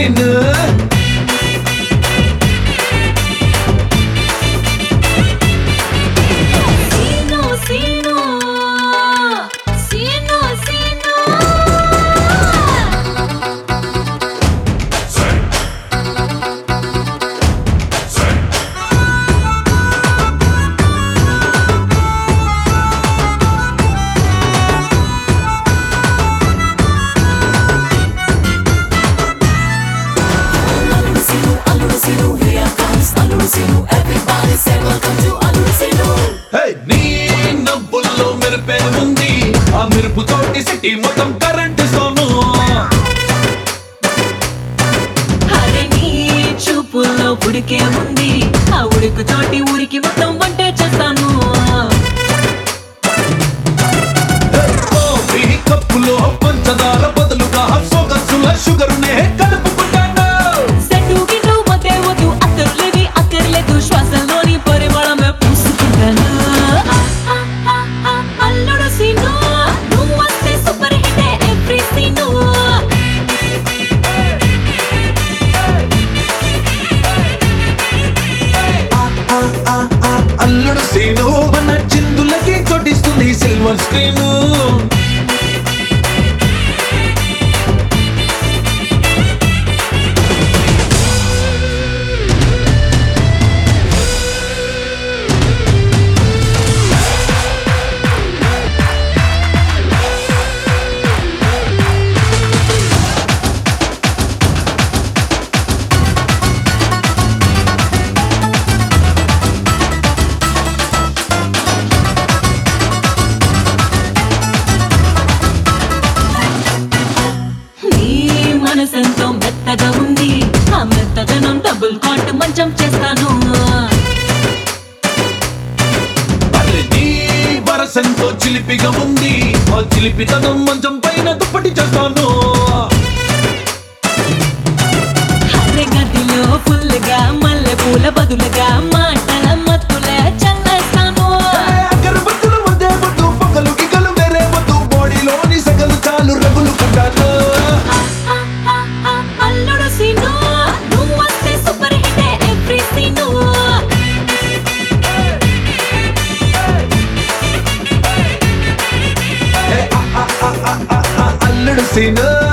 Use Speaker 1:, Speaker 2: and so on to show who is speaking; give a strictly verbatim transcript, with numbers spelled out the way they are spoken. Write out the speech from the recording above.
Speaker 1: scene నీ నవ్వుల్లో మెరుపే ఉంది ఆ మెరుపు తోటి సిటీ మొత్తం కరెంట్ సోను
Speaker 2: అరే నీ చూపుల్లో ఉడికే ఉంది ఆ ఉడుకు తోటి ఊరికి మొత్తం వంటే చేస్తాను
Speaker 1: కప్పులో పంచదార బదులుగా సోగసుల షుగర్ నే కలుపుకుంటాను
Speaker 2: సెట్టు గిట్టు మధ్య వద్దు అక్కర్లేవి అక్కర్లేదు శ్వాసలోని పరిమళమే పూసుకుంటాను అల్లుడు సీను నువ్వు వస్తే super hit every scene
Speaker 1: Alludu Seenu మన చిందులకి చోటిస్తుంది సిల్వర్ స్క్రీను
Speaker 2: మనసెంతో మెత్తగా ఉంది ఆ మెత్తదనం డబుల్ కాట్ మంచం చేస్తాను
Speaker 1: నీ వరసంతో చిలిపిగా ఉంది ఆ చిలిపితనం మంచం పైన దుప్పటి చేస్తాను
Speaker 2: అరే గదిలో ఫుల్గా మల్లె పూల బదులుగా మాటల మత్తుల చల్లేస్తాను
Speaker 1: అగరబత్తులు వద్దే వద్దు పగలు గిగలు వేరే వద్దు బాడీలోని సగలు చాలు రగులుకుంటాను
Speaker 2: అల్లుడు సీను నువ్వు వస్తే super hit every scene
Speaker 1: Alludu scene